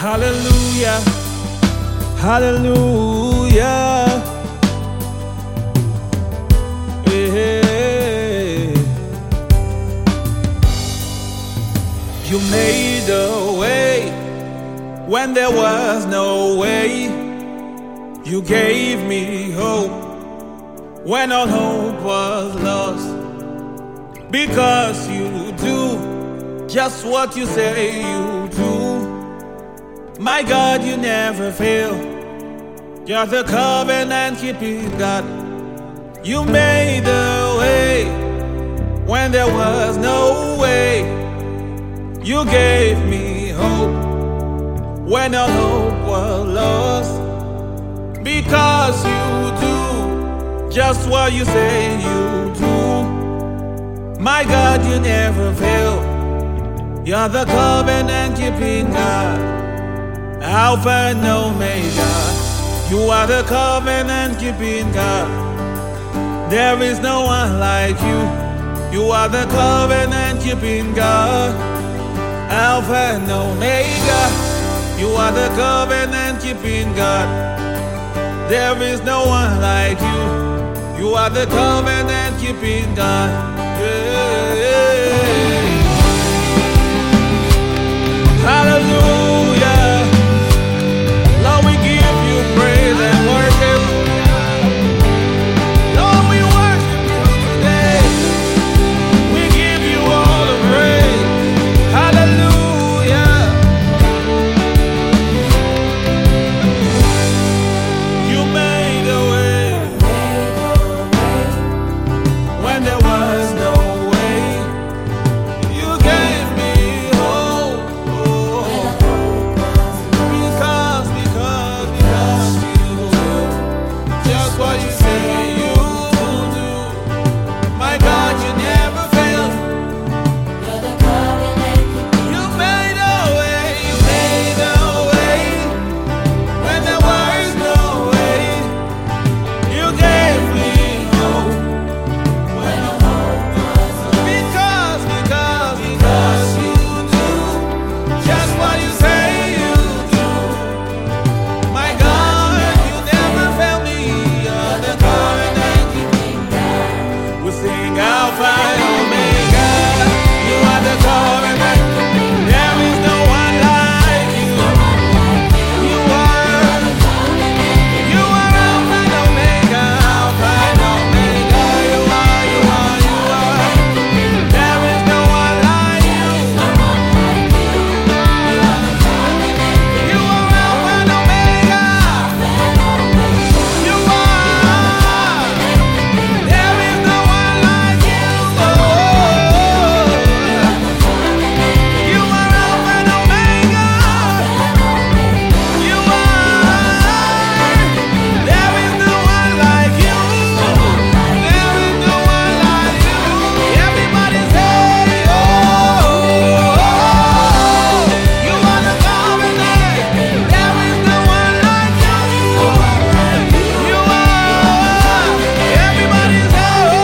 Hallelujah, hallelujah. Yeah. You made a way when there was no way. You gave me hope when all hope was lost. Because you do just what you say you do. My God, you never fail. You're the covenant-keeping God. You made a way when there was no way. You gave me hope when all hope was lost. Because you do just what you say you do. My God, you never fail. You're the covenant-keeping God. Alpha and Omega. You are the covenant-keeping God. There is no one like you. You are the covenant-keeping God. Alpha and Omega. You are the covenant-keeping God. There is no one like you. You are the covenant-keeping God. Yeah. Hallelujah. Lord, we give you praise and worship. Lord, we worship you today. We give you all the praise. Hallelujah. You made a way when there was no way. You gave me hope. Because you do just what you say you do. My God, you never fail. You made a way, you made a way when there was no way. You gave me hope when the hope was lost. Because you do just what you say you do. My God, you never fail me. You're the covenant-keeping God. We sing Alpha and Omega. You are the covenant. There is no one like you. You are Alpha and Omega. Alpha and Omega. You are. There is no one like you. You are Alpha and Omega. You are. There is no one like you. You are Alpha and Omega. You are. There is no one like you. There is no one like you. Everybody say, oh, you are the covenant. There is no one like you. You are. Everybody say, oh,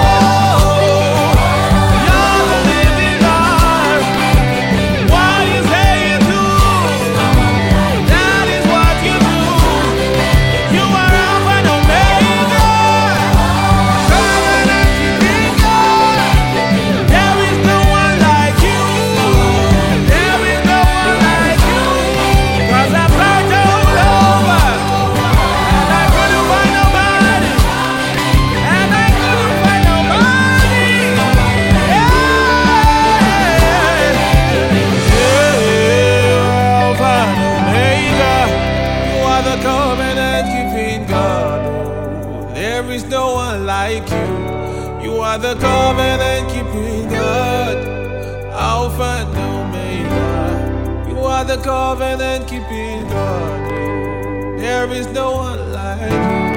you're the living God. What you say you do, that is what you do. You are Alpha and Omega, covenant-keeping God. There is no one like you. There is no one like you. 'Cause I searched all over, and I couldn't find nobody. And I couldn't find nobody. Alpha and Omega. You are the covenant-keeping God. There is no one like you. You are the covenant-keeping God. Alpha and Omega. You are the covenant-keeping God. There is no one like you.